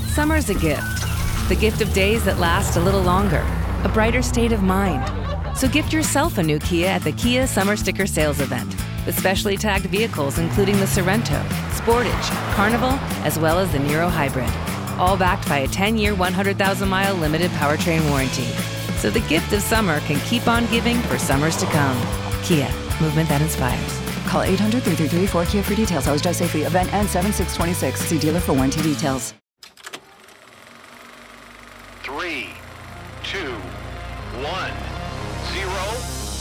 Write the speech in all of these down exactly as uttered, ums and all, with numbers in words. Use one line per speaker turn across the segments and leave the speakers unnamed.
Summer's a gift. The gift of days that last a little longer. A brighter state of mind. So gift yourself a new Kia at the Kia Summer Sticker Sales Event. With specially tagged vehicles including the Sorrento, Sportage, Carnival, as well as the Niro Hybrid. All backed by a ten-year, one hundred thousand mile limited powertrain warranty. So the gift of summer can keep on giving for summers to come. Kia, movement that inspires.
Call eight hundred, three three three, four K I A for details. Always drive safely. Event ends seven six twenty-six. See dealer for warranty details.
Three, two, one, zero.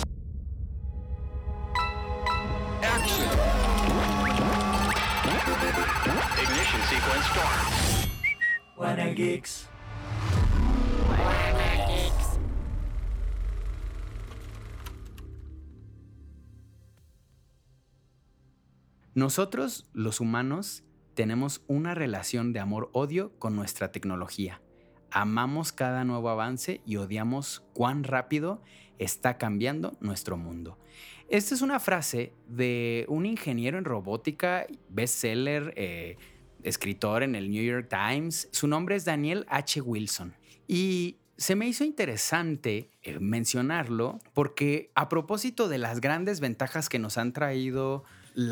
Action. Ignition sequence starts.
Wanna Geeks.
Nosotros, los humanos, tenemos una relación de amor-odio con nuestra tecnología. Amamos cada nuevo avance y odiamos cuán rápido está cambiando nuestro mundo. Esta es una frase de un ingeniero en robótica, bestseller, eh, escritor en el New York Times. Su nombre es Daniel H. Wilson. Y se me hizo interesante eh, mencionarlo porque a propósito de las grandes ventajas que nos han traído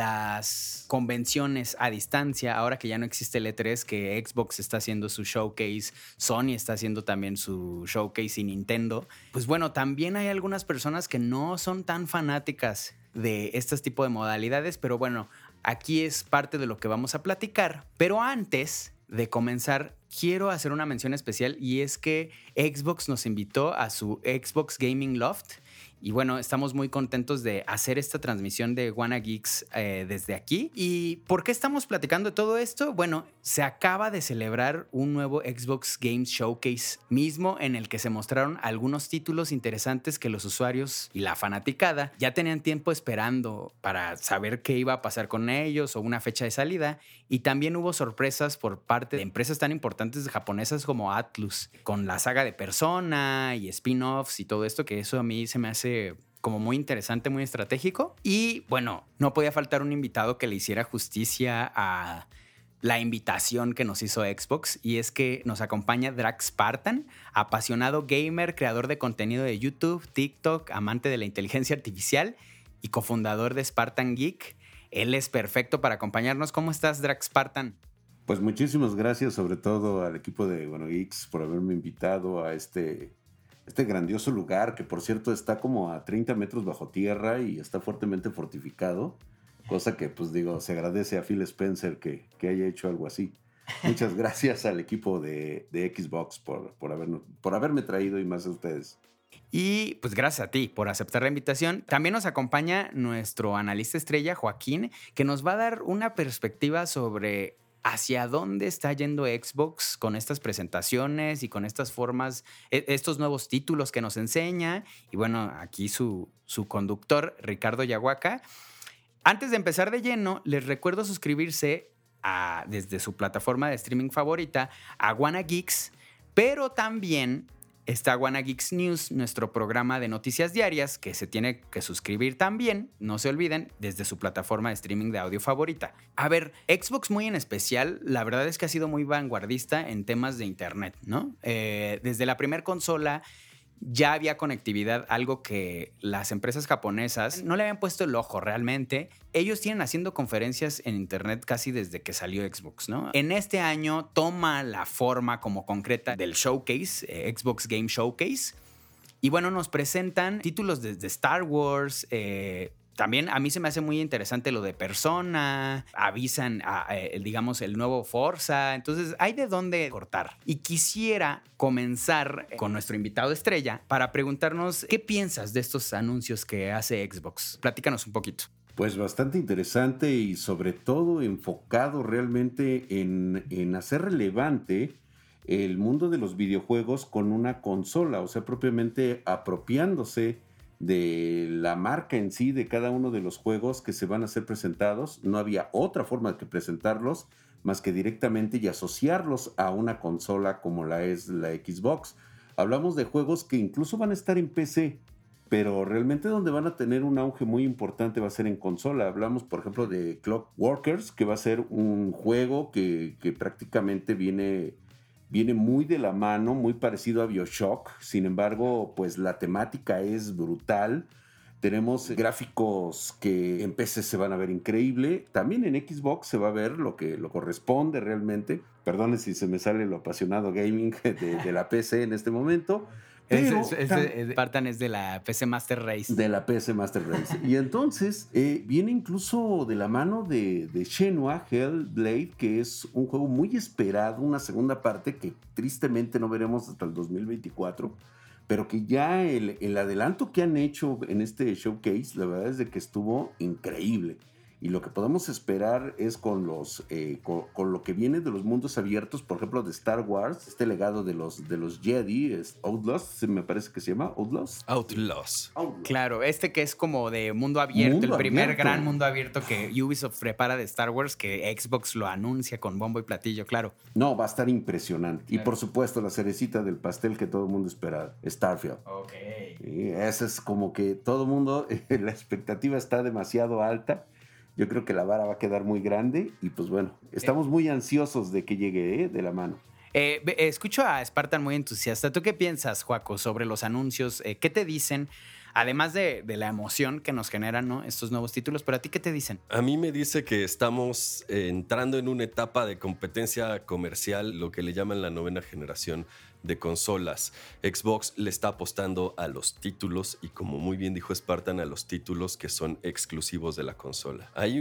las convenciones a distancia, ahora que ya no existe el E tres, que Xbox está haciendo su showcase, Sony está haciendo también su showcase y Nintendo, pues bueno, también hay algunas personas que no son tan fanáticas de este tipo de modalidades, pero bueno, aquí es parte de lo que vamos a platicar. Pero antes de comenzar, quiero hacer una mención especial y es que Xbox nos invitó a su Xbox Gaming Loft. Y bueno, estamos muy contentos de hacer esta transmisión de Wanna Geeks eh, desde aquí. ¿Y por qué estamos platicando de todo esto? Bueno, se acaba de celebrar un nuevo Xbox Games Showcase mismo en el que se mostraron algunos títulos interesantes que los usuarios y la fanaticada ya tenían tiempo esperando para saber qué iba a pasar con ellos o una fecha de salida. Y también hubo sorpresas por parte de empresas tan importantes japonesas como Atlus, con la saga de Persona y spin-offs y todo esto, que eso a mí se me hace como muy interesante, muy estratégico. Y bueno, no podía faltar un invitado que le hiciera justicia a la invitación que nos hizo Xbox, y es que nos acompaña Drax Spartan, apasionado gamer, creador de contenido de YouTube, TikTok, amante de la inteligencia artificial y cofundador de Spartan Geek. Él es perfecto para acompañarnos. ¿Cómo estás, Drax Spartan?
Pues muchísimas gracias, sobre todo al equipo de Wanna Geeks, por haberme invitado a este, este grandioso lugar, que por cierto está como a treinta metros bajo tierra y está fuertemente fortificado, cosa que pues digo, se agradece a Phil Spencer que, que haya hecho algo así. Muchas gracias al equipo de, de Xbox por, por, habernos, por haberme traído y más a ustedes.
Y pues gracias a ti por aceptar la invitación. También nos acompaña nuestro analista estrella, Joaquín, que nos va a dar una perspectiva sobre hacia dónde está yendo Xbox con estas presentaciones y con estas formas, estos nuevos títulos que nos enseña. Y bueno, aquí su, su conductor, Ricardo Yahuaca. Antes de empezar de lleno, les recuerdo suscribirse a, desde su plataforma de streaming favorita a Wanna Geeks, pero también está Wanna Geeks News, nuestro programa de noticias diarias, que se tiene que suscribir también, no se olviden, desde su plataforma de streaming de audio favorita. A ver, Xbox muy en especial, la verdad es que ha sido muy vanguardista en temas de internet, ¿no? Eh, desde la primera consola ya había conectividad, algo que las empresas japonesas no le habían puesto el ojo realmente. Ellos tienen haciendo conferencias en internet casi desde que salió Xbox, ¿no? En este año toma la forma como concreta del showcase, eh, Xbox Game Showcase. Y bueno, nos presentan títulos desde Star Wars, eh, también a mí se me hace muy interesante lo de Persona, avisan, a, eh, digamos, el nuevo Forza. Entonces, hay de dónde cortar. Y quisiera comenzar con nuestro invitado estrella para preguntarnos qué piensas de estos anuncios que hace Xbox. Platícanos un poquito.
Pues bastante interesante y sobre todo enfocado realmente en, en hacer relevante el mundo de los videojuegos con una consola, o sea, propiamente apropiándose de la marca en sí de cada uno de los juegos que se van a ser presentados. No había otra forma que presentarlos más que directamente y asociarlos a una consola como la es la Xbox. Hablamos de juegos que incluso van a estar en P C, pero realmente donde van a tener un auge muy importante va a ser en consola. Hablamos, por ejemplo, de Clockworkers, que va a ser un juego que, que prácticamente viene viene muy de la mano, muy parecido a BioShock. Sin embargo, pues la temática es brutal. Tenemos gráficos que en P C se van a ver increíble. También en Xbox se va a ver lo que lo corresponde realmente. Perdone si se me sale lo apasionado gaming de, de la P C en este momento. Pero
es, es, es, Spartan es de la P C Master Race.
De la P C Master Race. Y entonces eh, viene incluso de la mano de, de Shenmue Hellblade, que es un juego muy esperado, una segunda parte que tristemente no veremos hasta el dos mil veinticuatro. Pero que ya el, el adelanto que han hecho en este showcase, la verdad es de que estuvo increíble. Y lo que podemos esperar es con los eh, con, con lo que viene de los mundos abiertos, por ejemplo, de Star Wars, este legado de los, de los Jedi, es Outlaws, me parece que se llama Outlaws.
Outlaws.
Outlaws.
Claro, este que es como de mundo abierto, mundo el primer abierto. gran mundo abierto que Ubisoft prepara de Star Wars, que Xbox lo anuncia con bombo y platillo, claro.
No, va a estar impresionante.
Claro.
Y por supuesto, la cerecita del pastel que todo el mundo espera, Starfield.
Ok.
Y ese es como que todo el mundo, la expectativa está demasiado alta. Yo creo que la vara va a quedar muy grande y pues bueno, estamos muy ansiosos de que llegue ¿eh? de la mano.
Eh, escucho a Spartan muy entusiasta. ¿Tú qué piensas, Joaco, sobre los anuncios? Eh, ¿Qué te dicen? Además de, de la emoción que nos generan, ¿no?, estos nuevos títulos, ¿pero a ti qué te dicen?
A mí me dice que estamos eh, entrando en una etapa de competencia comercial, lo que le llaman la novena generación de consolas. Xbox le está apostando a los títulos y, como muy bien dijo Spartan, a los títulos que son exclusivos de la consola. Hay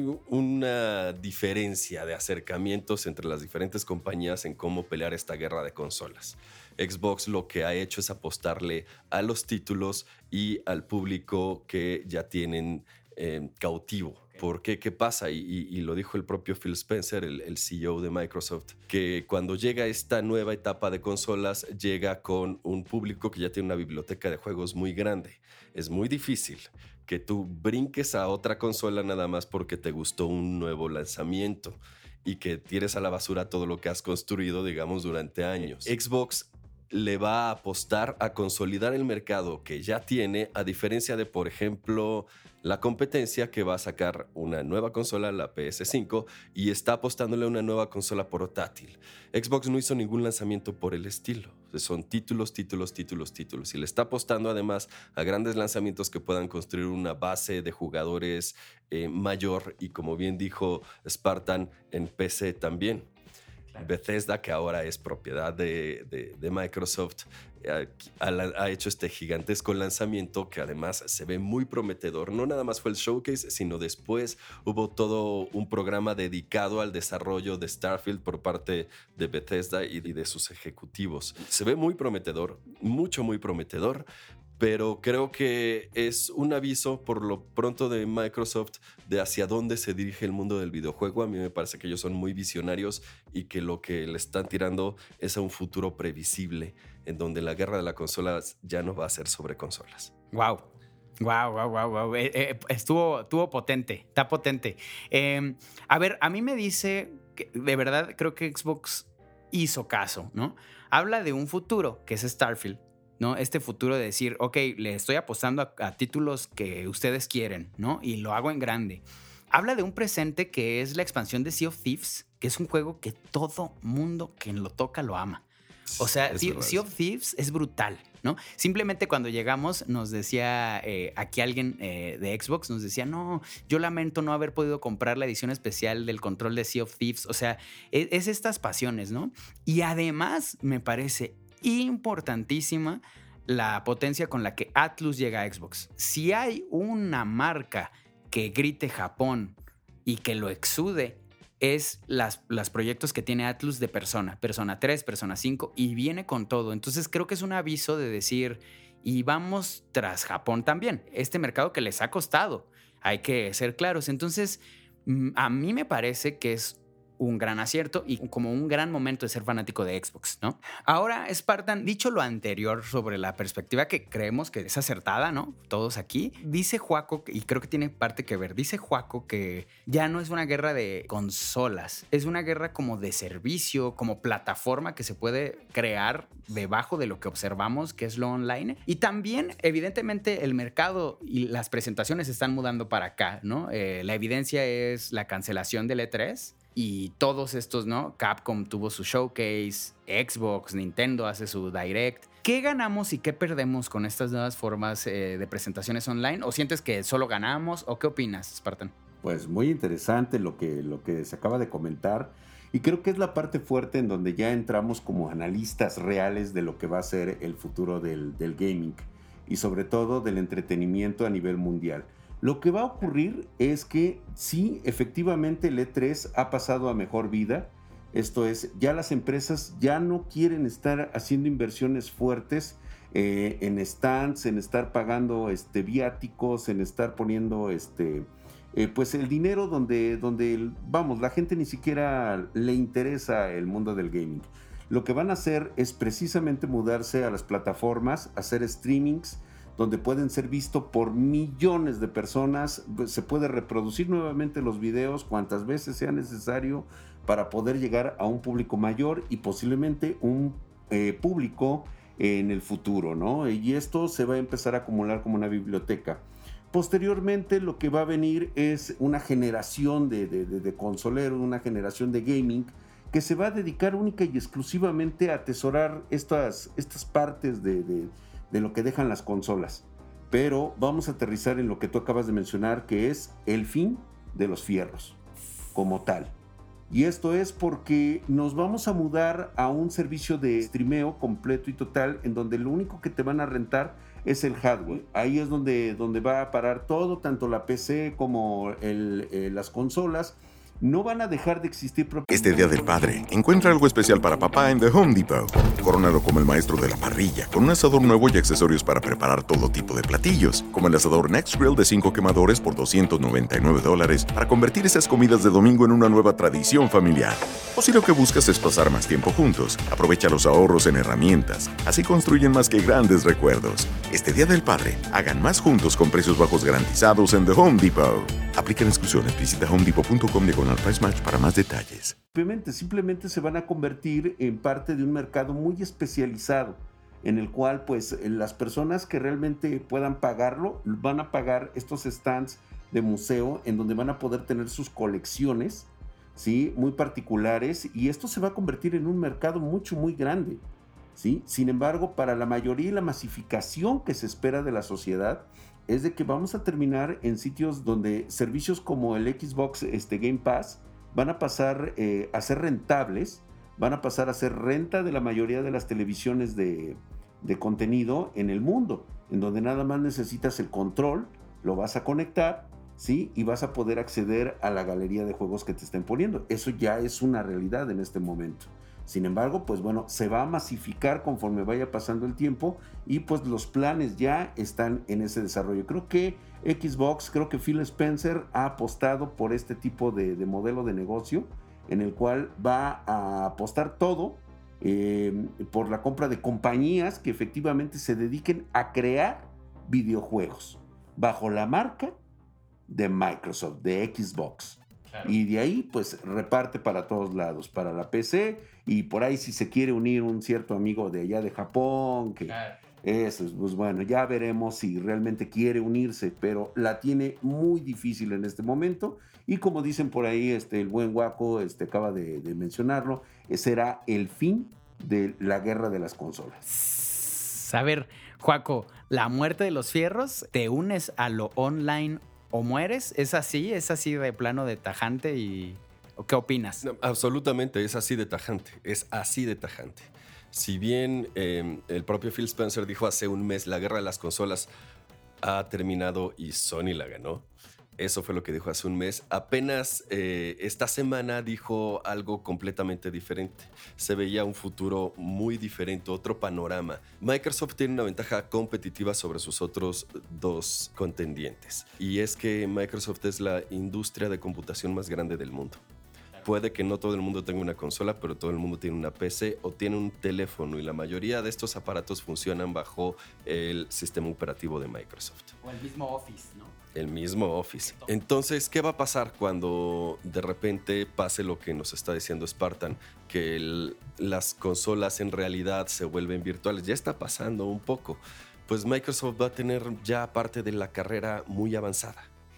una diferencia de acercamientos entre las diferentes compañías en cómo pelear esta guerra de consolas. Xbox lo que ha hecho es apostarle a los títulos y al público que ya tienen eh, cautivo. ¿Por qué? ¿Qué pasa? Y, y, y lo dijo el propio Phil Spencer, el, el C E O de Microsoft, que cuando llega esta nueva etapa de consolas, llega con un público que ya tiene una biblioteca de juegos muy grande. Es muy difícil que tú brinques a otra consola nada más porque te gustó un nuevo lanzamiento y que tires a la basura todo lo que has construido, digamos, durante años. Xbox le va a apostar a consolidar el mercado que ya tiene, a diferencia de, por ejemplo, la competencia que va a sacar una nueva consola, la P S cinco, y está apostándole a una nueva consola portátil. Xbox no hizo ningún lanzamiento por el estilo. Son títulos, títulos, títulos, títulos. Y le está apostando además a grandes lanzamientos que puedan construir una base de jugadores eh, mayor y, como bien dijo Spartan, en P C también. Bethesda, que ahora es propiedad de, de, de Microsoft, ha, ha hecho este gigantesco lanzamiento que además se ve muy prometedor. No nada más fue el showcase, sino después hubo todo un programa dedicado al desarrollo de Starfield por parte de Bethesda y de sus ejecutivos. Se ve muy prometedor, mucho, muy prometedor. Pero creo que es un aviso por lo pronto de Microsoft de hacia dónde se dirige el mundo del videojuego. A mí me parece que ellos son muy visionarios y que lo que le están tirando es a un futuro previsible en donde la guerra de las consolas ya no va a ser sobre consolas.
Wow. Wow, wow, wow, wow. Eh, eh, estuvo, estuvo potente, está potente. Eh, a ver, a mí me dice que de verdad creo que Xbox hizo caso, ¿no? Habla de un futuro que es Starfield, ¿no? Este futuro de decir, ok, le estoy apostando a, a títulos que ustedes quieren, ¿no? Y lo hago en grande. Habla de un presente que es la expansión de Sea of Thieves, que es un juego que todo mundo que lo toca lo ama. O sea, sea, sea of Thieves es brutal, ¿no? Simplemente cuando llegamos nos decía eh, aquí alguien eh, de Xbox, nos decía, no, yo lamento no haber podido comprar la edición especial del control de Sea of Thieves. O sea, es, es estas pasiones, ¿no? Y además me parece importantísima la potencia con la que Atlus llega a Xbox. Si hay una marca que grite Japón y que lo exude, es las, los proyectos que tiene Atlus de Persona, Persona tres, Persona cinco, y viene con todo. Entonces creo que es un aviso de decir, y vamos tras Japón también, este mercado que les ha costado, hay que ser claros. Entonces a mí me parece que es un gran acierto y como un gran momento de ser fanático de Xbox, ¿no? Ahora, Spartan, dicho lo anterior sobre la perspectiva que creemos que es acertada, ¿no? Todos aquí, dice Joaco, y creo que tiene parte que ver, dice Joaco que ya no es una guerra de consolas, es una guerra como de servicio, como plataforma que se puede crear debajo de lo que observamos, que es lo online. Y también, evidentemente, el mercado y las presentaciones se están mudando para acá, ¿no? Eh, la evidencia es la cancelación del E tres, y todos estos, ¿no? Capcom tuvo su showcase, Xbox, Nintendo hace su Direct. ¿Qué ganamos y qué perdemos con estas nuevas formas eh, de presentaciones online? ¿O sientes que solo ganamos? ¿O qué opinas, Spartan?
Pues muy interesante lo que, lo que se acaba de comentar. Y creo que es la parte fuerte en donde ya entramos como analistas reales de lo que va a ser el futuro del, del gaming y sobre todo del entretenimiento a nivel mundial. Lo que va a ocurrir es que sí, efectivamente el E tres ha pasado a mejor vida. Esto es, ya las empresas ya no quieren estar haciendo inversiones fuertes eh, en stands, en estar pagando este, viáticos, en estar poniendo este, eh, pues el dinero donde, donde, vamos, la gente ni siquiera le interesa el mundo del gaming. Lo que van a hacer es precisamente mudarse a las plataformas, hacer streamings, donde pueden ser vistos por millones de personas. Se puede reproducir nuevamente los videos cuantas veces sea necesario para poder llegar a un público mayor y posiblemente un eh, público en el futuro, ¿no? Y esto se va a empezar a acumular como una biblioteca. Posteriormente, lo que va a venir es una generación de, de, de, de consoleros, una generación de gaming que se va a dedicar única y exclusivamente a atesorar estas, estas partes de, de de lo que dejan las consolas. Pero vamos a aterrizar en lo que tú acabas de mencionar, que es el fin de los fierros como tal. Y esto es porque nos vamos a mudar a un servicio de streameo completo y total, en donde lo único que te van a rentar es el hardware. Ahí es donde, donde va a parar todo, tanto la P C como el, eh, las consolas. No van a dejar de existir.
Este Día del Padre, encuentra algo especial para papá en The Home Depot. Corónalo como el maestro de la parrilla, con un asador nuevo y accesorios para preparar todo tipo de platillos, como el asador Next Grill de cinco quemadores por doscientos noventa y nueve dólares, para convertir esas comidas de domingo en una nueva tradición familiar. O si lo que buscas es pasar más tiempo juntos, aprovecha los ahorros en herramientas. Así construyen más que grandes recuerdos. Este Día del Padre, hagan más juntos con precios bajos garantizados en The Home Depot. Aplican exclusiones. Visita home depot punto com diagonal price match para más detalles.
Simplemente, simplemente se van a convertir en parte de un mercado muy especializado, en el cual pues las personas que realmente puedan pagarlo van a pagar estos stands de museo en donde van a poder tener sus colecciones, ¿sí? Muy particulares, y esto se va a convertir en un mercado mucho muy grande, ¿sí? Sin embargo, para la mayoría y la masificación que se espera de la sociedad es de que vamos a terminar en sitios donde servicios como el Xbox este, Game Pass van a pasar eh, a ser rentables, van a pasar a ser renta de la mayoría de las televisiones de, de contenido en el mundo, en donde nada más necesitas el control, lo vas a conectar, ¿sí? Y vas a poder acceder a la galería de juegos que te estén poniendo. Eso ya es una realidad en este momento. Sin embargo, pues bueno, se va a masificar conforme vaya pasando el tiempo y pues los planes ya están en ese desarrollo. Creo que Xbox, creo que Phil Spencer ha apostado por este tipo de, de modelo de negocio en el cual va a apostar todo eh, por la compra de compañías que efectivamente se dediquen a crear videojuegos bajo la marca de Microsoft, de Xbox. Claro. Y de ahí pues reparte para todos lados, para la P C, y por ahí si se quiere unir un cierto amigo de allá de Japón, que claro. Eso, pues bueno, ya veremos si realmente quiere unirse, pero la tiene muy difícil en este momento, y como dicen por ahí, este, el buen Guaco este, acaba de, de mencionarlo, será el fin de la guerra de las consolas.
A ver, Juaco, la muerte de los fierros, ¿te unes a lo online o mueres? ¿Es así? ¿Es así de plano de tajante? Y ¿qué opinas?
No, absolutamente, es así de tajante, es así de tajante. Si bien eh, el propio Phil Spencer dijo hace un mes, la guerra de las consolas ha terminado y Sony la ganó. Eso fue lo que dijo hace un mes. Apenas eh, esta semana dijo algo completamente diferente. Se veía un futuro muy diferente, otro panorama. Microsoft tiene una ventaja competitiva sobre sus otros dos contendientes. Y es que Microsoft es la industria de computación más grande del mundo. Puede que no todo el mundo tenga una consola, pero todo el mundo tiene una P C o tiene un teléfono, y la mayoría de estos aparatos funcionan bajo el sistema operativo de Microsoft.
O el mismo Office, ¿no?
El mismo Office. Entonces, ¿qué va a pasar cuando de repente pase lo que nos está diciendo Spartan? Que el, las consolas en realidad se vuelven virtuales. Ya está pasando un poco. Pues Microsoft va a tener ya parte de la carrera muy avanzada.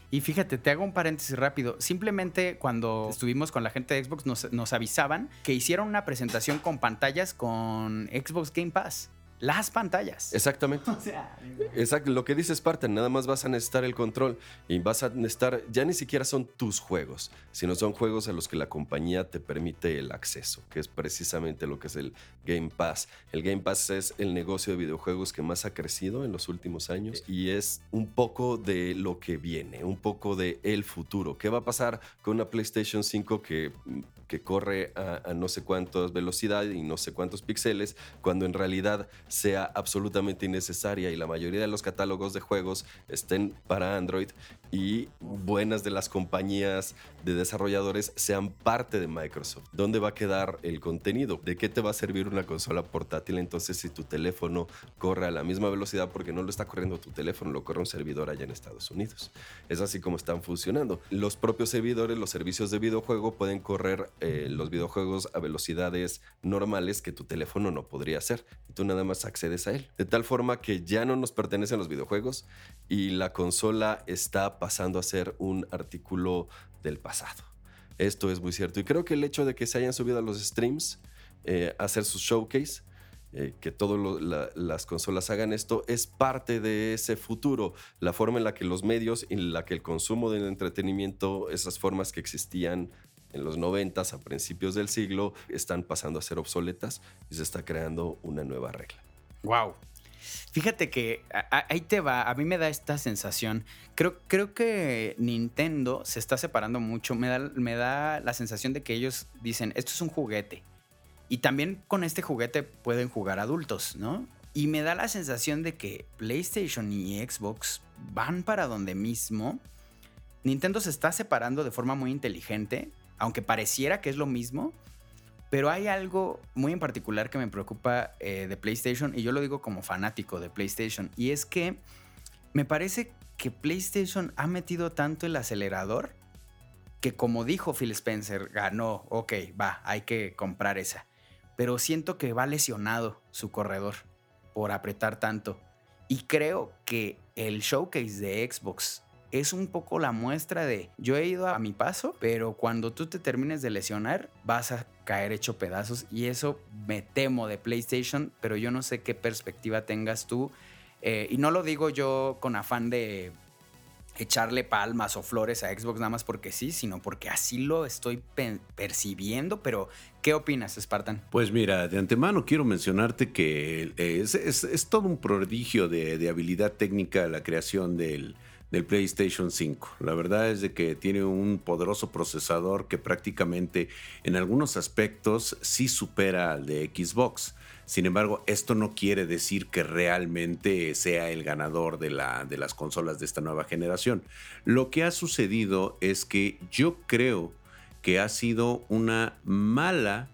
Y fíjate, te hago un paréntesis rápido. Simplemente cuando estuvimos con la gente de Xbox nos, nos avisaban que hicieron una presentación con pantallas con Xbox Game Pass. Las pantallas.
Exactamente.
O sea,
Exacto. Lo que dice Spartan, nada más vas a necesitar el control y vas a necesitar, ya ni siquiera son tus juegos, sino son juegos a los que la compañía te permite el acceso, que es precisamente lo que es el Game Pass. El Game Pass es el negocio de videojuegos que más ha crecido en los últimos años y es un poco de lo que viene, un poco de el futuro. ¿Qué va a pasar con una PlayStation cinco que, que corre a, a no sé cuántas velocidades y no sé cuántos píxeles, cuando en realidad sea absolutamente innecesaria y la mayoría de los catálogos de juegos estén para Android y buenas de las compañías de desarrolladores sean parte de Microsoft? ¿Dónde va a quedar el contenido? ¿De qué te va a servir una consola portátil entonces si tu teléfono corre a la misma velocidad? Porque no lo está corriendo tu teléfono, lo corre un servidor allá en Estados Unidos. Es así como están funcionando. Los propios servidores, los servicios de videojuego pueden correr eh, los videojuegos a velocidades normales que tu teléfono no podría hacer. Y tú nada más accedes a él. De tal forma que ya no nos pertenecen los videojuegos y la consola está pasando a ser un artículo del pasado. Esto es muy cierto. Y creo que el hecho de que se hayan subido a los streams eh, a hacer sus showcase, eh, que todas la, las consolas hagan esto, es parte de ese futuro. La forma en la que los medios, en la que el consumo del entretenimiento, esas formas que existían en los noventas, a principios del siglo, están pasando a ser obsoletas y se está creando una nueva regla.
Wow. Fíjate que a, a, ahí te va, a mí me da esta sensación. Creo, creo que Nintendo se está separando mucho. Me da, me da la sensación de que ellos dicen, esto es un juguete. Y también con este juguete pueden jugar adultos, ¿no? Y me da la sensación de que PlayStation y Xbox van para donde mismo. Nintendo se está separando de forma muy inteligente, aunque pareciera que es lo mismo. Pero hay algo muy en particular que me preocupa eh, de PlayStation, y yo lo digo como fanático de PlayStation, y es que me parece que PlayStation ha metido tanto el acelerador que, como dijo Phil Spencer, ganó, ok, va, hay que comprar esa. Pero siento que va lesionado su corredor por apretar tanto. Y creo que el showcase de Xbox es un poco la muestra de yo he ido a mi paso, pero cuando tú te termines de lesionar vas a caer hecho pedazos, y eso me temo de PlayStation, pero yo no sé qué perspectiva tengas tú. Eh, y no lo digo yo con afán de echarle palmas o flores a Xbox nada más porque sí, sino porque así lo estoy pe- percibiendo. Pero, ¿qué opinas, Spartan?
Pues mira, de antemano quiero mencionarte que es, es, es todo un prodigio de, de habilidad técnica la creación del, del PlayStation cinco. La verdad es de que tiene un poderoso procesador que prácticamente en algunos aspectos sí supera al de Xbox. Sin embargo, esto no quiere decir que realmente sea el ganador de, la, de las consolas de esta nueva generación. Lo que ha sucedido es que yo creo que ha sido una mala,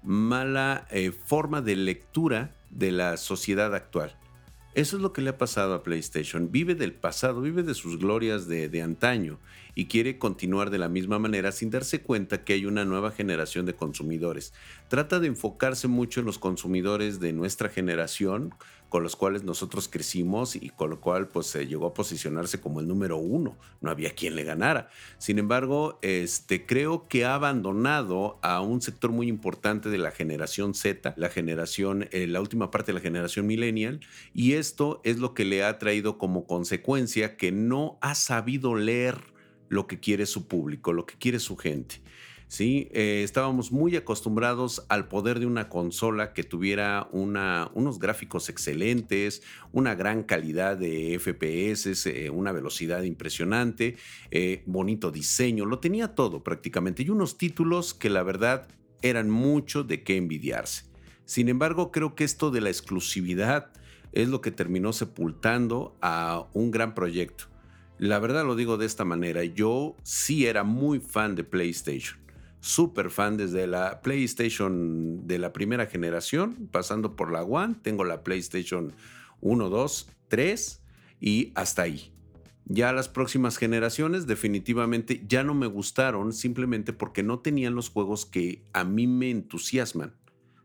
mala eh, forma de lectura de la sociedad actual. Eso es lo que le ha pasado a PlayStation. Vive del pasado, vive de sus glorias de, de antaño y quiere continuar de la misma manera sin darse cuenta que hay una nueva generación de consumidores. Trata de enfocarse mucho en los consumidores de nuestra generación, con los cuales nosotros crecimos y con lo cual pues se llegó a posicionarse como el número uno. No había quien le ganara. Sin embargo, este, creo que ha abandonado a un sector muy importante de la generación Z, la generación, eh, la última parte de la generación millennial, y esto es lo que le ha traído como consecuencia que no ha sabido leer lo que quiere su público, lo que quiere su gente. Sí, eh, estábamos muy acostumbrados al poder de una consola que tuviera una, unos gráficos excelentes, una gran calidad de F P S, eh, una velocidad impresionante, eh, bonito diseño, lo tenía todo prácticamente, y unos títulos que la verdad eran mucho de qué envidiarse. Sin embargo, creo que esto de la exclusividad es lo que terminó sepultando a un gran proyecto. La verdad lo digo de esta manera, yo sí era muy fan de PlayStation. Súper fan desde la PlayStation de la primera generación, pasando por la One, tengo la PlayStation uno, dos, tres y hasta ahí. Ya las próximas generaciones definitivamente ya no me gustaron simplemente porque no tenían los juegos que a mí me entusiasman.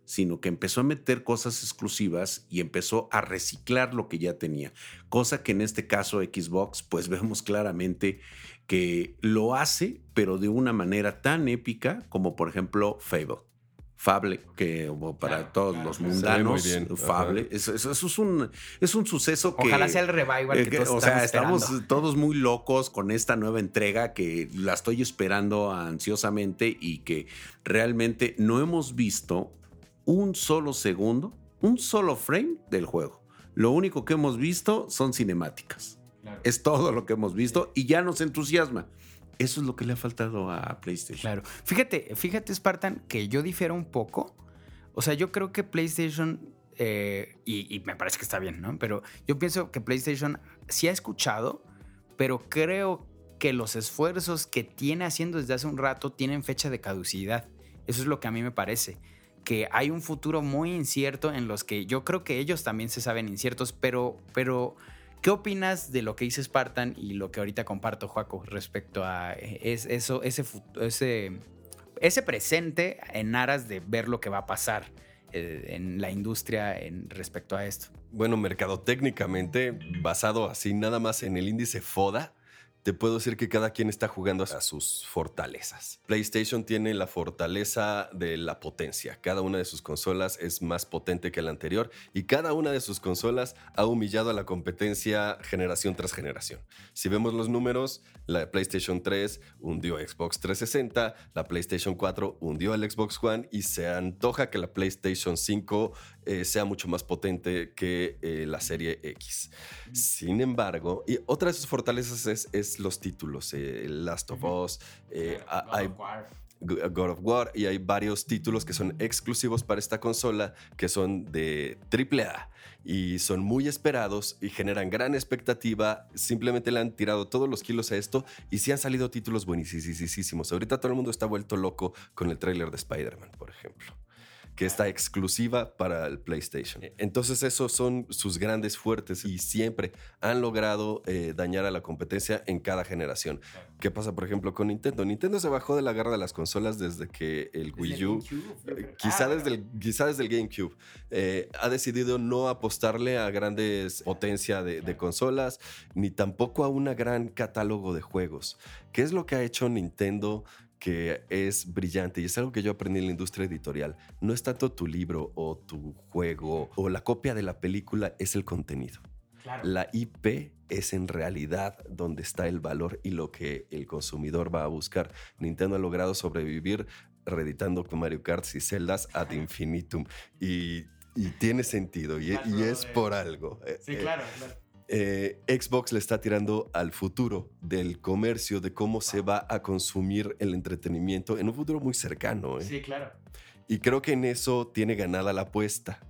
sino que empezó a meter cosas exclusivas y empezó a reciclar lo que ya tenía. Cosa que en este caso Xbox, pues vemos claramente que lo hace, pero de una manera tan épica como por ejemplo Fable. Fable, que como para
claro,
todos
claro,
los
claro.
mundanos,
Se ve muy bien.
Fable, eso, eso, eso es, un, es un suceso que...
Ojalá sea el revival que,
eh, que
todos
o sea,
estamos
estamos
esperando.
todos muy locos con esta nueva entrega que la estoy esperando ansiosamente y que realmente no hemos visto un solo segundo, un solo frame del juego. Lo único que hemos visto son cinemáticas. Claro. Es todo lo que hemos visto y ya nos entusiasma. Eso es lo que le ha faltado a PlayStation.
Claro. Fíjate, fíjate, Spartan, que yo difiero un poco. O sea, yo creo que PlayStation, eh, y, y me parece que está bien, ¿no? Pero yo pienso que PlayStation sí ha escuchado, pero creo que los esfuerzos que tiene haciendo desde hace un rato tienen fecha de caducidad. Eso es lo que a mí me parece. Que hay un futuro muy incierto en los que yo creo que ellos también se saben inciertos, pero... pero ¿qué opinas de lo que dice Spartan y lo que ahorita comparto, Joaco, respecto a es, eso, ese, ese, ese presente en aras de ver lo que va a pasar eh, en la industria en respecto a esto?
Bueno, mercadotécnicamente, basado así nada más en el índice FODA, te puedo decir que cada quien está jugando a sus fortalezas. PlayStation tiene la fortaleza de la potencia. Cada una de sus consolas es más potente que la anterior y cada una de sus consolas ha humillado a la competencia generación tras generación. Si vemos los números, la PlayStation tres hundió a Xbox trescientos sesenta, la PlayStation cuatro hundió al Xbox One y se antoja que la PlayStation cinco eh, sea mucho más potente que eh, la serie X. Sin embargo, y otra de sus fortalezas es, es los títulos, eh, Last of Us, eh, God, hay, of War. God of War, y hay varios títulos que son exclusivos para esta consola, que son de triple A y son muy esperados y generan gran expectativa. Simplemente le han tirado todos los kilos a esto y sí han salido títulos buenísimos. Ahorita todo el mundo está vuelto loco con el tráiler de Spider-Man, por ejemplo, que está exclusiva para el PlayStation. Entonces esos son sus grandes fuertes y siempre han logrado eh, dañar a la competencia en cada generación. ¿Qué pasa, por ejemplo, con Nintendo? Nintendo se bajó de la garra de las consolas desde que el Wii U, eh, quizá, ah, desde el, quizá desde el GameCube, eh, ha decidido no apostarle a grandes potencia de, de consolas, ni tampoco a un gran catálogo de juegos. ¿Qué es lo que ha hecho Nintendo? Que es brillante y es algo que yo aprendí en la industria editorial. No es tanto tu libro o tu juego o la copia de la película, es el contenido. Claro. La I P es en realidad donde está el valor y lo que el consumidor va a buscar. Nintendo ha logrado sobrevivir reeditando con Mario Kart y Zeldas ad infinitum y, y tiene sentido y, y es por algo.
Sí, claro, claro.
Eh, Xbox le está tirando al futuro del comercio, de cómo se va a consumir el entretenimiento en un futuro muy cercano. ¿eh?
Sí, claro.
Y creo que en eso tiene ganada la apuesta.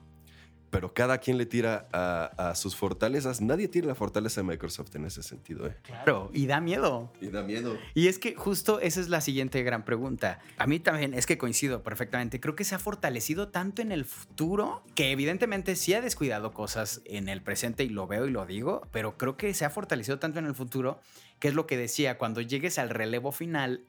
Pero cada quien le tira a, a sus fortalezas. Nadie tiene la fortaleza de Microsoft en ese sentido. ¿eh?
Claro, y da miedo.
Y da miedo.
Y es que justo esa es la siguiente gran pregunta. A mí también es que coincido perfectamente. Creo que se ha fortalecido tanto en el futuro que evidentemente sí ha descuidado cosas en el presente y lo veo y lo digo, pero creo que se ha fortalecido tanto en el futuro que es lo que decía, cuando llegues al relevo final,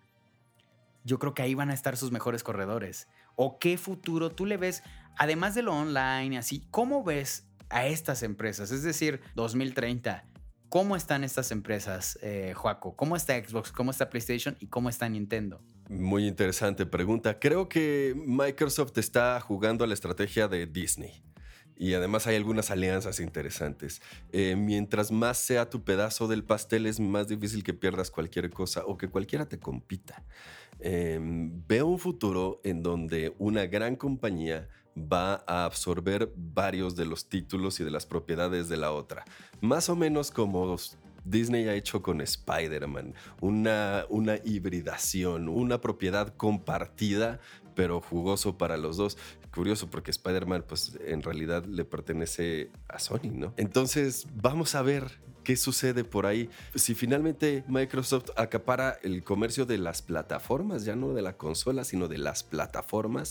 yo creo que ahí van a estar sus mejores corredores. ¿O qué futuro tú le ves? Además de lo online, así, ¿cómo ves a estas empresas? Es decir, dos mil treinta, ¿cómo están estas empresas, eh, Joaco? ¿Cómo está Xbox? ¿Cómo está PlayStation? ¿Y cómo está Nintendo?
Muy interesante pregunta. Creo que Microsoft está jugando a la estrategia de Disney. Y además hay algunas alianzas interesantes. Eh, mientras más sea tu pedazo del pastel, es más difícil que pierdas cualquier cosa o que cualquiera te compita. Eh, veo un futuro en donde una gran compañía va a absorber varios de los títulos y de las propiedades de la otra. Más o menos como Disney ha hecho con Spider-Man. Una, una hibridación, una propiedad compartida, pero jugoso para los dos. Curioso porque Spider-Man pues en realidad le pertenece a Sony, ¿no? Entonces vamos a ver qué sucede por ahí. Si finalmente Microsoft acapara el comercio de las plataformas, ya no de la consola, sino de las plataformas,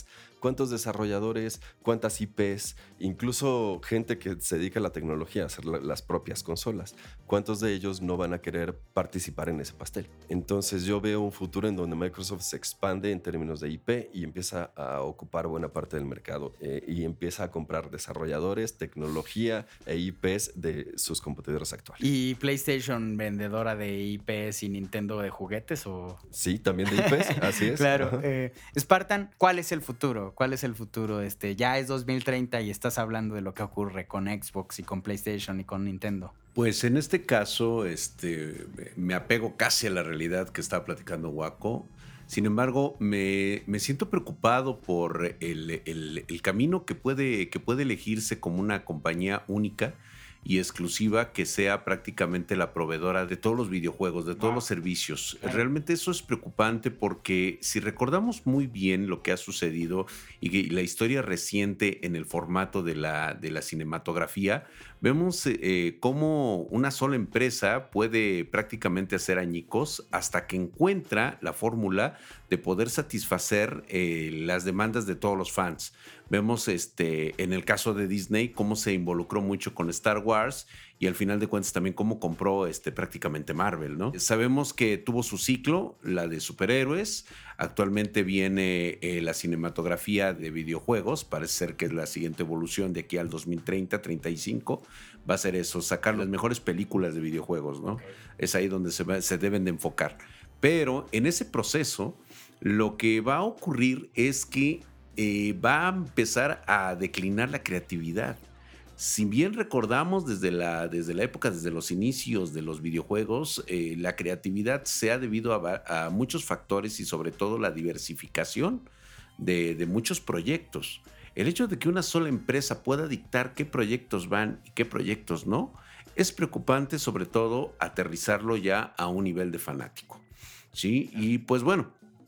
¿Cuántos desarrolladores, cuántas I Pes, incluso gente que se dedica a la tecnología, a hacer la, las propias consolas? ¿Cuántos de ellos no van a querer participar en ese pastel? Entonces yo veo un futuro en donde Microsoft se expande en términos de I P y empieza a ocupar buena parte del mercado eh, y empieza a comprar desarrolladores, tecnología e I Pes de sus competidores actuales.
¿Y PlayStation vendedora de I Pes y Nintendo de juguetes o...?
Sí, también de I Pes, así es.
Claro. Eh, Spartan, ¿cuál es el futuro? ¿Cuál es el futuro? Este, ya es dos mil treinta y estás hablando de lo que ocurre con Xbox y con PlayStation y con Nintendo.
Pues en este caso, este, me apego casi a la realidad que estaba platicando Waco. Sin embargo, me, me siento preocupado por el, el, el camino que puede, que puede elegirse como una compañía única y exclusiva que sea prácticamente la proveedora de todos los videojuegos, de todos wow. los servicios. Claro. Realmente eso es preocupante porque si recordamos muy bien lo que ha sucedido y, y la historia reciente en el formato de la, de la cinematografía, vemos eh, cómo una sola empresa puede prácticamente hacer añicos hasta que encuentra la fórmula de poder satisfacer eh, las demandas de todos los fans. Vemos este, en el caso de Disney cómo se involucró mucho con Star Wars y al final de cuentas también cómo compró este, prácticamente Marvel, ¿no? Sabemos que tuvo su ciclo, la de superhéroes. Actualmente viene eh, la cinematografía de videojuegos. Parece ser que es la siguiente evolución de aquí al dos mil treinta, treinta y cinco. Va a ser eso, sacar las mejores películas de videojuegos, ¿no? Okay. Es ahí donde se, va, se deben de enfocar. Pero en ese proceso, lo que va a ocurrir es que Eh, va a empezar a declinar la creatividad. Si bien recordamos desde la, desde la época, desde los inicios de los videojuegos, eh, la creatividad se ha debido a, a muchos factores y sobre todo la diversificación de, de muchos proyectos. El hecho de que una sola empresa pueda dictar qué proyectos van y qué proyectos no, es preocupante, sobre todo aterrizarlo ya a un nivel de fanático, ¿sí? Y pues bueno,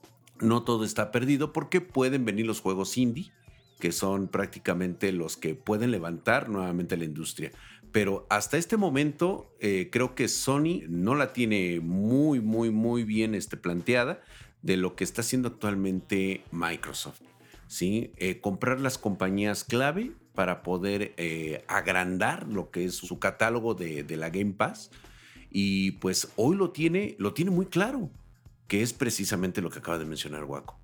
no todo está perdido porque pueden venir los juegos indie, que son prácticamente los que pueden levantar nuevamente la industria. Pero hasta este momento eh, creo que Sony no la tiene muy, muy, muy bien este, planteada de lo que está haciendo actualmente Microsoft, ¿sí? Eh, comprar las compañías clave para poder eh, agrandar lo que es su catálogo de, de la Game Pass. Y pues hoy lo tiene, lo tiene muy claro, que es precisamente lo que acaba de mencionar Waco.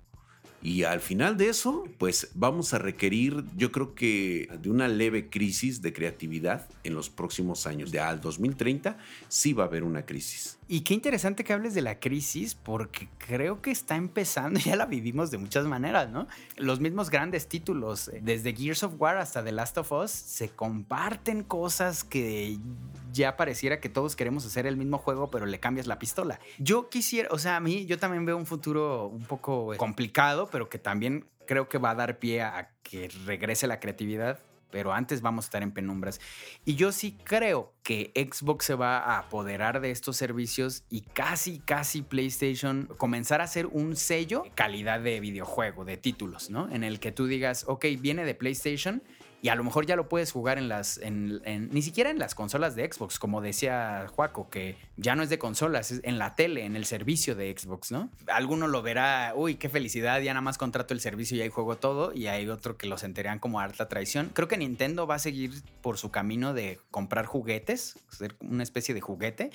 Y al final de eso, pues vamos a requerir, yo creo que de una leve crisis de creatividad en los próximos años. De al dos mil treinta sí va a haber una crisis.
Y qué interesante que hables de la crisis, porque creo que está empezando, ya la vivimos de muchas maneras, ¿no? Los mismos grandes títulos, desde Gears of War hasta The Last of Us, se comparten cosas que ya pareciera que todos queremos hacer el mismo juego, pero le cambias la pistola. Yo quisiera, o sea, a mí, yo también veo un futuro un poco complicado, pero que también creo que va a dar pie a que regrese la creatividad. Pero antes vamos a estar en penumbras. Y yo sí creo que Xbox se va a apoderar de estos servicios y casi, casi PlayStation comenzar a hacer un sello de calidad de videojuego, de títulos, ¿no? En el que tú digas, ok, viene de PlayStation y a lo mejor ya lo puedes jugar en las, en, en, ni siquiera en las consolas de Xbox, como decía Juaco, que ya no es de consolas, es en la tele, en el servicio de Xbox, ¿no? Alguno lo verá, uy, qué felicidad, ya nada más contrato el servicio y ahí juego todo, y hay otro que lo sentirán como harta traición. Creo que Nintendo va a seguir por su camino de comprar juguetes, ser una especie de juguete.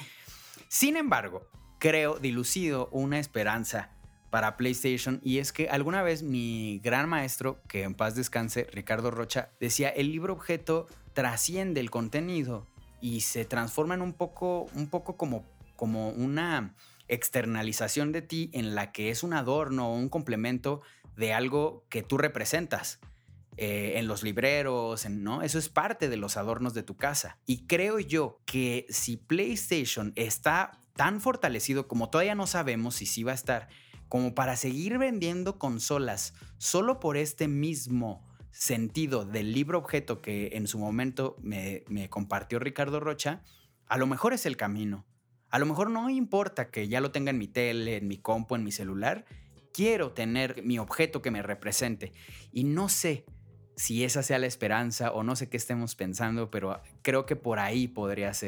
Sin embargo, creo, dilucido, una esperanza para PlayStation, y es que alguna vez mi gran maestro, que en paz descanse, Ricardo Rocha, decía, el libro objeto trasciende el contenido y se transforma en un poco, un poco como, como una externalización de ti en la que es un adorno o un complemento de algo que tú representas. Eh, en los libreros, en, ¿no? Eso es parte de los adornos de tu casa. Y creo yo que si PlayStation está tan fortalecido como todavía no sabemos si sí va a estar, como para seguir vendiendo consolas solo por este mismo sentido del libro objeto que en su momento me, me compartió Ricardo Rocha, a lo mejor es el camino. A lo mejor no importa que ya lo tenga en mi tele, en mi compu, en mi celular. Quiero tener mi objeto que me represente. Y no sé si esa sea la esperanza o no sé qué estemos pensando, pero creo que por ahí podría ser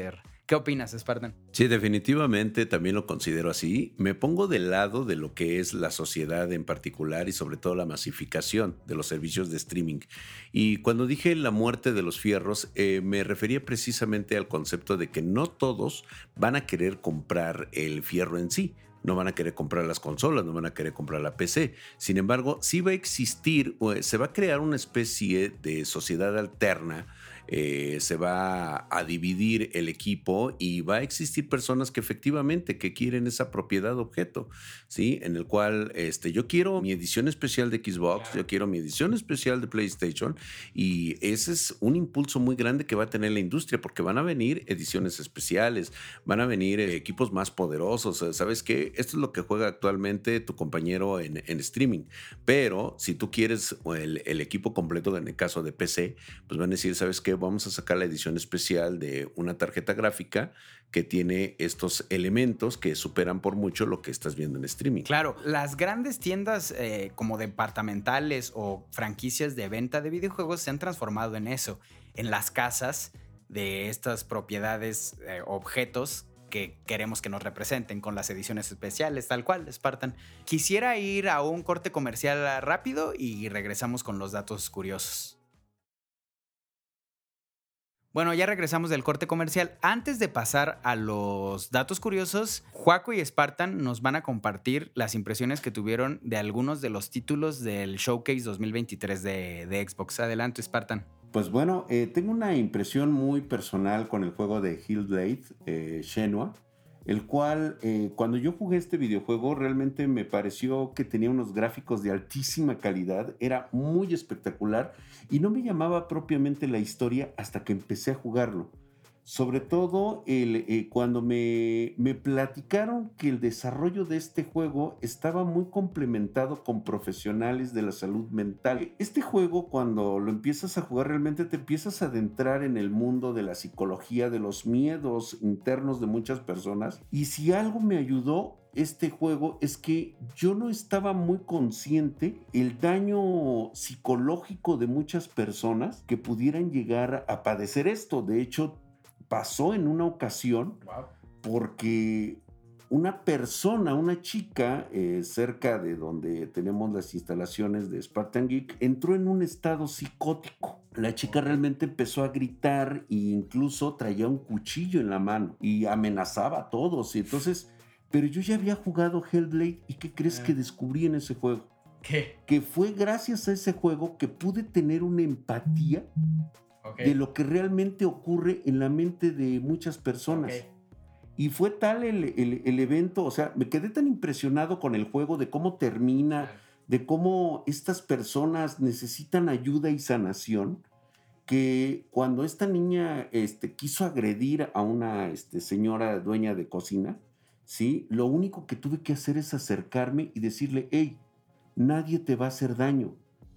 ¿Qué opinas, Spartan?
Sí, definitivamente también lo considero así. Me pongo del lado de lo que es la sociedad en particular y sobre todo la masificación de los servicios de streaming. Y cuando dije la muerte de los fierros, eh, me refería precisamente al concepto de que no todos van a querer comprar el fierro en sí. No van a querer comprar las consolas, no van a querer comprar la P C. Sin embargo, sí va a existir, se va a crear una especie de sociedad alterna. Eh, se va a dividir el equipo y va a existir personas que efectivamente que quieren esa propiedad objeto, ¿sí? En el cual este, yo quiero mi edición especial de Xbox, claro. Yo quiero mi edición especial de PlayStation, y ese es un impulso muy grande que va a tener la industria, porque van a venir ediciones especiales, van a venir eh, equipos más poderosos. ¿Sabes qué? Esto es lo que juega actualmente tu compañero en, en streaming, pero si tú quieres el, el equipo completo, en el caso de P C, pues van a decir, ¿sabes qué? Vamos a sacar la edición especial de una tarjeta gráfica que tiene estos elementos que superan por mucho lo que estás viendo en streaming.
Claro, las grandes tiendas eh, como departamentales o franquicias de venta de videojuegos se han transformado en eso, en las casas de estas propiedades, eh, objetos que queremos que nos representen con las ediciones especiales, tal cual, Spartan. Quisiera ir a un corte comercial rápido y regresamos con los datos curiosos. Bueno, ya regresamos del corte comercial. Antes de pasar a los datos curiosos, Juaco y Spartan nos van a compartir las impresiones que tuvieron de algunos de los títulos del Showcase dos mil veintitrés de, de Xbox. Adelante, Spartan.
Pues bueno, eh, tengo una impresión muy personal con el juego de Hellblade, eh, Shenmue, el cual eh, cuando yo jugué este videojuego realmente me pareció que tenía unos gráficos de altísima calidad, era muy espectacular y no me llamaba propiamente la historia hasta que empecé a jugarlo. Sobre todo el, eh, cuando me, me platicaron que el desarrollo de este juego estaba muy complementado con profesionales de la salud mental. Este juego, cuando lo empiezas a jugar, realmente te empiezas a adentrar en el mundo de la psicología, de los miedos internos de muchas personas. Y si algo me ayudó este juego es que yo no estaba muy consciente el daño psicológico de muchas personas que pudieran llegar a padecer esto. De hecho, pasó en una ocasión porque una persona, una chica eh, cerca de donde tenemos las instalaciones de Spartan Geek, entró en un estado psicótico. La chica realmente empezó a gritar e incluso traía un cuchillo en la mano y amenazaba a todos. Y entonces, pero yo ya había jugado Hellblade y ¿qué crees que descubrí en ese juego?
¿Qué?
Que fue gracias a ese juego que pude tener una empatía Okay. de lo que realmente ocurre en la mente de muchas personas. Okay. Y fue tal el, el, el evento, o sea, me quedé tan impresionado con el juego, de cómo termina, de cómo estas personas necesitan ayuda y sanación, que cuando esta niña este, quiso agredir a una este, señora dueña de cocina, ¿sí? Lo único que tuve que hacer es acercarme y decirle, hey, nadie te va a hacer daño,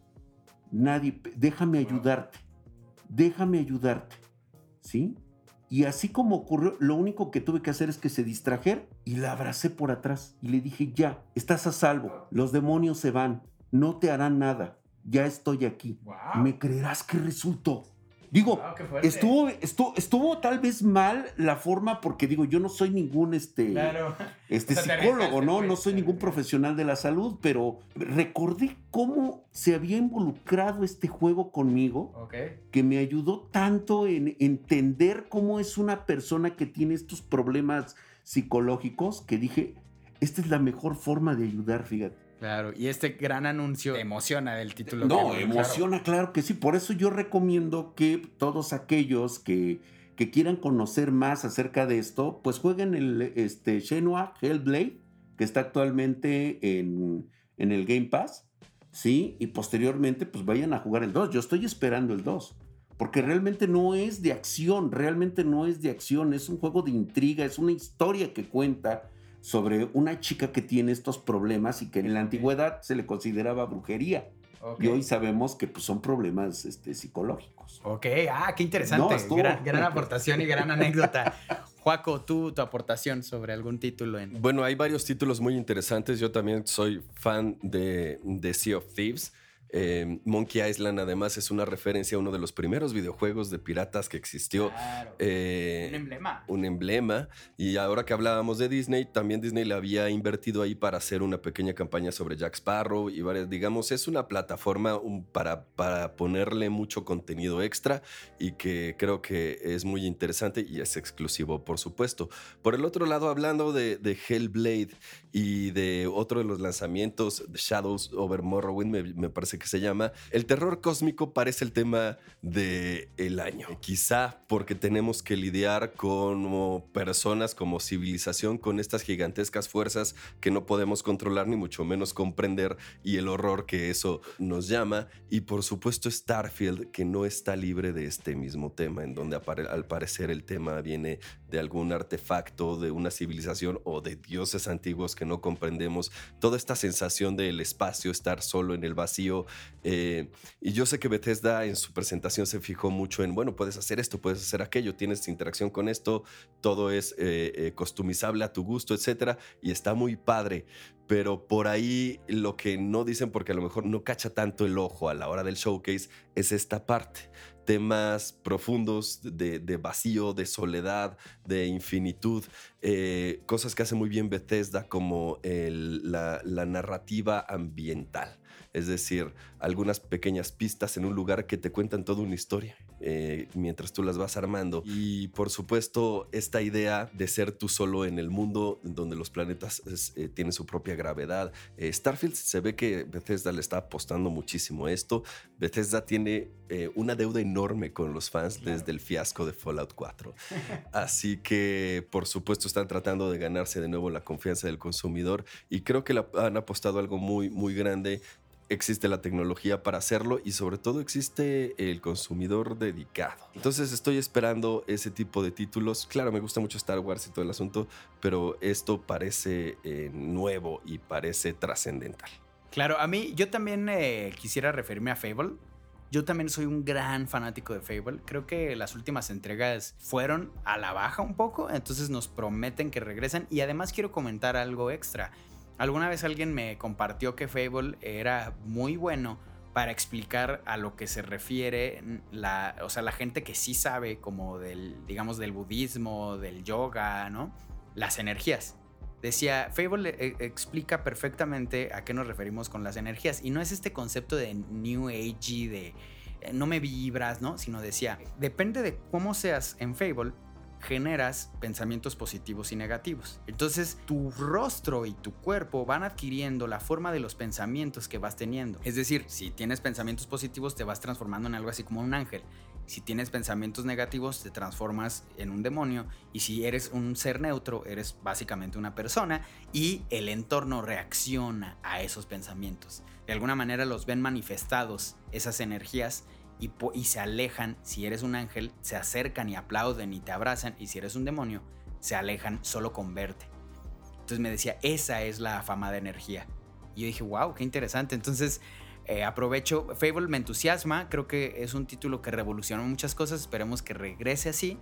nadie, déjame ayudarte. Déjame ayudarte, ¿sí? Y así como ocurrió, lo único que tuve que hacer es que se distrajera y la abracé por atrás y le dije, ya, estás a salvo, los demonios se van, no te harán nada, ya estoy aquí. Wow. ¿Me creerás que resultó? Digo, wow, estuvo, estuvo, estuvo tal vez mal la forma, porque digo, yo no soy ningún este, claro. este o sea, psicólogo, ¿no? No soy ningún profesional de la salud, pero recordé cómo se había involucrado este juego conmigo, okay. que me ayudó tanto en entender cómo es una persona que tiene estos problemas psicológicos, que dije, esta es la mejor forma de ayudar, fíjate.
Claro, y este gran anuncio te emociona del título.
No, que emociona, claro. claro que sí. Por eso yo recomiendo que todos aquellos que, que quieran conocer más acerca de esto, pues jueguen el este, Shenmue Hellblade, que está actualmente en, en el Game Pass, ¿sí? Y posteriormente, pues vayan a jugar el dos. Yo estoy esperando el dos, porque realmente no es de acción, realmente no es de acción, es un juego de intriga, es una historia que cuenta sobre una chica que tiene estos problemas y que en la antigüedad se le consideraba brujería. Okay. Y hoy sabemos que pues, son problemas este, psicológicos.
Ok, ah, qué interesante. No, estuvo... gran, gran aportación y gran anécdota. Juaco, tú, tu aportación sobre algún título. En...
Bueno, hay varios títulos muy interesantes. Yo también soy fan de, de Sea of Thieves. Eh, Monkey Island además es una referencia a uno de los primeros videojuegos de piratas que existió.
Claro.
Eh,
Un emblema.
Un emblema. Y ahora que hablábamos de Disney, también Disney le había invertido ahí para hacer una pequeña campaña sobre Jack Sparrow y varias, digamos, es una plataforma un, para, para ponerle mucho contenido extra y que creo que es muy interesante y es exclusivo, por supuesto. Por el otro lado, hablando de, de Hellblade y de otro de los lanzamientos, Shadows over Morrowind, me, me parece que se llama, el terror cósmico parece el tema del año. Quizá porque tenemos que lidiar como personas, como civilización, con estas gigantescas fuerzas que no podemos controlar ni mucho menos comprender y el horror que eso nos llama. Y por supuesto Starfield, que no está libre de este mismo tema, en donde apare- al parecer el tema viene de algún artefacto, de una civilización o de dioses antiguos que no comprendemos. Toda esta sensación del espacio, estar solo en el vacío. Eh, y yo sé que Bethesda en su presentación se fijó mucho en, bueno, puedes hacer esto, puedes hacer aquello, tienes interacción con esto, todo es eh, eh, customizable a tu gusto, etcétera, y está muy padre. Pero por ahí lo que no dicen, porque a lo mejor no cacha tanto el ojo a la hora del showcase, es esta parte. Temas profundos de, de vacío, de soledad, de infinitud, eh, cosas que hace muy bien Bethesda, como el, la, la narrativa ambiental. Es decir, algunas pequeñas pistas en un lugar que te cuentan toda una historia eh, mientras tú las vas armando. Y por supuesto, esta idea de ser tú solo en el mundo donde los planetas es, eh, tienen su propia gravedad. Eh, Starfield se ve que Bethesda le está apostando muchísimo a esto. Bethesda tiene eh, una deuda enorme con los fans, claro, desde el fiasco de Fallout cuatro. Así que, por supuesto, están tratando de ganarse de nuevo la confianza del consumidor y creo que la, han apostado algo muy, muy grande. Existe la tecnología para hacerlo y sobre todo existe el consumidor dedicado. Entonces estoy esperando ese tipo de títulos. Claro, me gusta mucho Star Wars y todo el asunto, pero esto parece eh, nuevo y parece trascendental.
Claro, a mí yo también eh, quisiera referirme a Fable. Yo también soy un gran fanático de Fable. Creo que las últimas entregas fueron a la baja un poco, entonces nos prometen que regresan. Y además quiero comentar algo extra. Alguna vez alguien me compartió que Fable era muy bueno para explicar a lo que se refiere la, o sea, la gente que sí sabe como del, digamos, del budismo, del yoga, ¿no? Las energías. Decía, Fable e- explica perfectamente a qué nos referimos con las energías y no es este concepto de New Age, de eh, no me vibras, ¿no? Sino decía, depende de cómo seas en Fable, generas pensamientos positivos y negativos. Entonces tu rostro y tu cuerpo van adquiriendo la forma de los pensamientos que vas teniendo. Es decir, si tienes pensamientos positivos te vas transformando en algo así como un ángel. Si tienes pensamientos negativos te transformas en un demonio. Y si eres un ser neutro eres básicamente una persona y el entorno reacciona a esos pensamientos. De alguna manera los ven manifestados esas energías Y, po- y se alejan. Si eres un ángel, se acercan y aplauden y te abrazan, y si eres un demonio, se alejan solo con verte. Entonces me decía, esa es la afamada energía. Y yo dije, wow, qué interesante. Entonces eh, aprovecho, Fable me entusiasma, creo que es un título que revolucionó muchas cosas, esperemos que regrese así.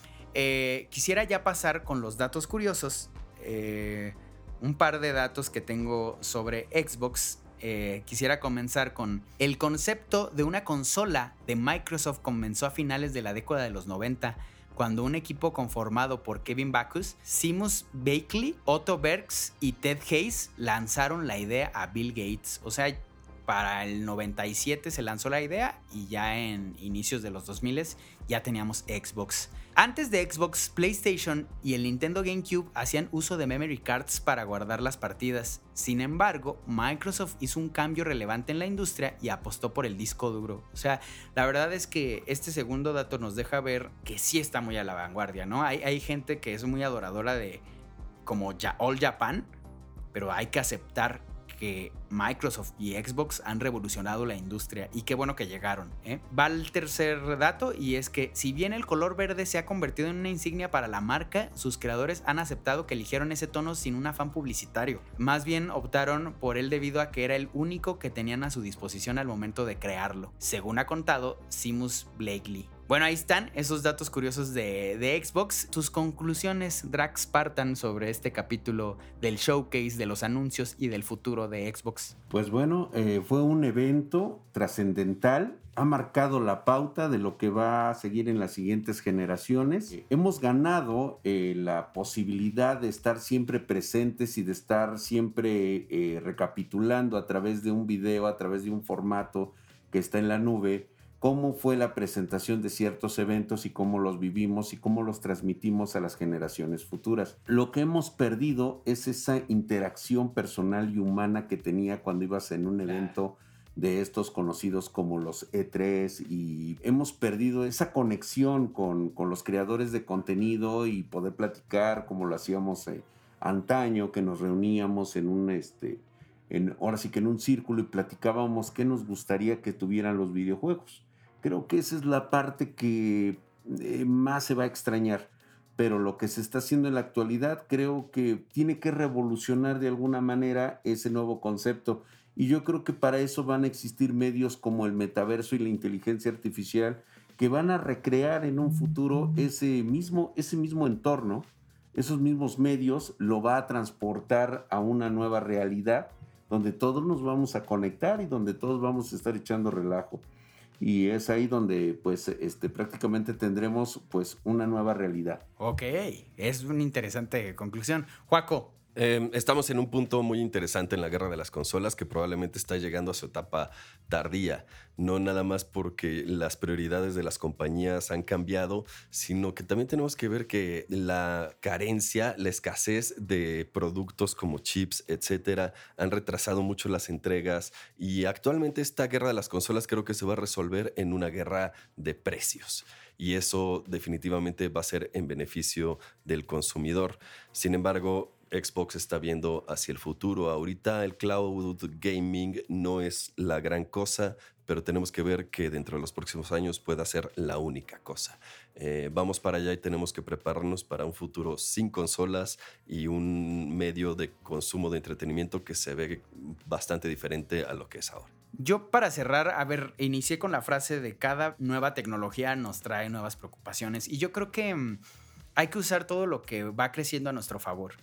Eh, quisiera ya pasar con los datos curiosos, eh, un par de datos que tengo sobre Xbox. Eh, quisiera comenzar con el concepto de una consola de Microsoft. Comenzó a finales de la década de los noventa, cuando un equipo conformado por Kevin Backus, Seamus Blakely, Otto Bergs y Ted Hayes lanzaron la idea a Bill Gates. O sea, para el noventa y siete se lanzó la idea y ya en inicios de los dos mil ya teníamos Xbox. Antes de Xbox, PlayStation y el Nintendo GameCube hacían uso de memory cards para guardar las partidas. Sin embargo, Microsoft hizo un cambio relevante en la industria y apostó por el disco duro. O sea, la verdad es que este segundo dato nos deja ver que sí está muy a la vanguardia, ¿no? Hay, hay gente que es muy adoradora de como ya, All Japan, pero hay que aceptar que Microsoft y Xbox han revolucionado la industria y qué bueno que llegaron, ¿eh? Va el tercer dato y es que si bien el color verde se ha convertido en una insignia para la marca, sus creadores han aceptado que eligieron ese tono sin un afán publicitario. Más bien optaron por él debido a que era el único que tenían a su disposición al momento de crearlo, según ha contado Seamus Blakely. Bueno, ahí están esos datos curiosos de, de Xbox. Tus conclusiones, Drax Spartan, sobre este capítulo del showcase, de los anuncios y del futuro de Xbox.
Pues bueno, eh, fue un evento trascendental. Ha marcado la pauta de lo que va a seguir en las siguientes generaciones. Eh, hemos ganado eh, la posibilidad de estar siempre presentes y de estar siempre eh, recapitulando a través de un video, a través de un formato que está en la nube, cómo fue la presentación de ciertos eventos y cómo los vivimos y cómo los transmitimos a las generaciones futuras. Lo que hemos perdido es esa interacción personal y humana que tenía cuando ibas en un evento de estos conocidos como los E tres, y hemos perdido esa conexión con, con los creadores de contenido y poder platicar como lo hacíamos eh, antaño, que nos reuníamos en un... este en, ahora sí que en un círculo y platicábamos qué nos gustaría que tuvieran los videojuegos. Creo que esa es la parte que eh, más se va a extrañar, pero lo que se está haciendo en la actualidad creo que tiene que revolucionar de alguna manera ese nuevo concepto, y yo creo que para eso van a existir medios como el metaverso y la inteligencia artificial que van a recrear en un futuro ese mismo, ese mismo entorno, esos mismos medios lo va a transportar a una nueva realidad donde todos nos vamos a conectar y donde todos vamos a estar echando relajo. Y es ahí donde pues este, prácticamente tendremos pues una nueva realidad.
Ok, es una interesante conclusión. Juaco.
Eh, estamos en un punto muy interesante en la guerra de las consolas que probablemente está llegando a su etapa tardía. No nada más porque las prioridades de las compañías han cambiado, sino que también tenemos que ver que la carencia, la escasez de productos como chips, etcétera, han retrasado mucho las entregas, y actualmente esta guerra de las consolas creo que se va a resolver en una guerra de precios. Y eso definitivamente va a ser en beneficio del consumidor. Sin embargo, Xbox está viendo hacia el futuro. Ahorita el cloud gaming no es la gran cosa, pero tenemos que ver que dentro de los próximos años pueda ser la única cosa. Eh, vamos para allá y tenemos que prepararnos para un futuro sin consolas y un medio de consumo de entretenimiento que se ve bastante diferente a lo que es ahora.
Yo, para cerrar, a ver, inicié con la frase de cada nueva tecnología nos trae nuevas preocupaciones, y yo creo que mmm, hay que usar todo lo que va creciendo a nuestro favor.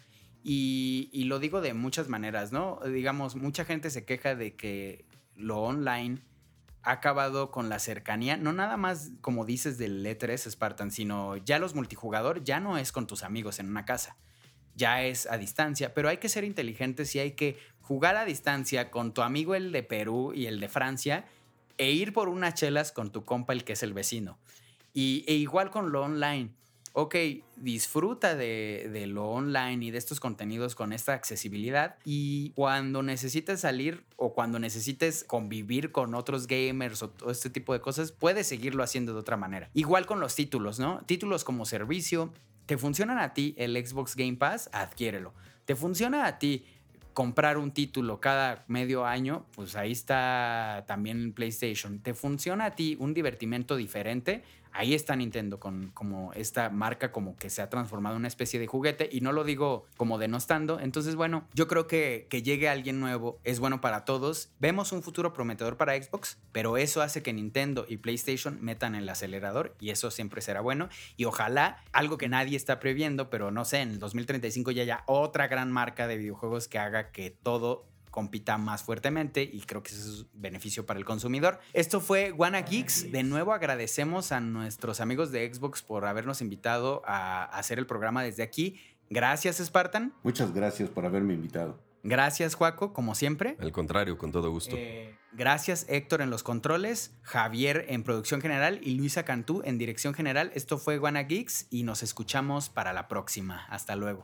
Y, y lo digo de muchas maneras, ¿no? Digamos, mucha gente se queja de que lo online ha acabado con la cercanía, no nada más como dices del E tres, Spartan, sino ya los multijugador ya no es con tus amigos en una casa, ya es a distancia, pero hay que ser inteligentes y hay que jugar a distancia con tu amigo el de Perú y el de Francia e ir por unas chelas con tu compa el que es el vecino. Y, e igual con lo online. Ok, disfruta de, de lo online y de estos contenidos con esta accesibilidad, y cuando necesites salir o cuando necesites convivir con otros gamers o todo este tipo de cosas, puedes seguirlo haciendo de otra manera. Igual con los títulos, ¿no? Títulos como servicio. ¿Te funcionan a ti el Xbox Game Pass? Adquiérelo. ¿Te funciona a ti comprar un título cada medio año? Pues ahí está también PlayStation. ¿Te funciona a ti un divertimento diferente? Ahí está Nintendo con como esta marca como que se ha transformado en una especie de juguete, y no lo digo como denostando. Entonces, bueno, yo creo que que llegue alguien nuevo es bueno para todos. Vemos un futuro prometedor para Xbox, pero eso hace que Nintendo y PlayStation metan el acelerador, y eso siempre será bueno. Y ojalá, algo que nadie está previendo, pero no sé, en el dos mil treinta y cinco ya haya otra gran marca de videojuegos que haga que todo compita más fuertemente, y creo que eso es beneficio para el consumidor. Esto fue Wanna Geeks. De nuevo agradecemos a nuestros amigos de Xbox por habernos invitado a hacer el programa desde aquí. Gracias, Spartan.
Muchas gracias por haberme invitado.
Gracias, Juaco, como siempre.
Al contrario, con todo gusto.
Eh, gracias, Héctor, en los controles, Javier en producción general y Luisa Cantú en dirección general. Esto fue Wanna Geeks y nos escuchamos para la próxima. Hasta luego.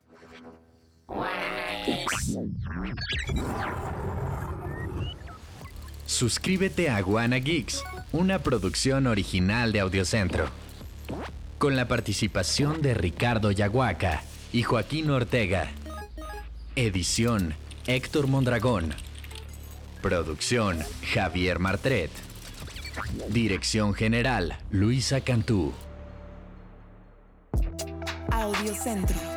Suscríbete a Wanna Geeks, una producción original de Audiocentro, con la participación de Ricardo Yaguaca y Joaquín Ortega. Edición Héctor Mondragón. Producción Javier Martret. Dirección general Luisa Cantú.
Audiocentro.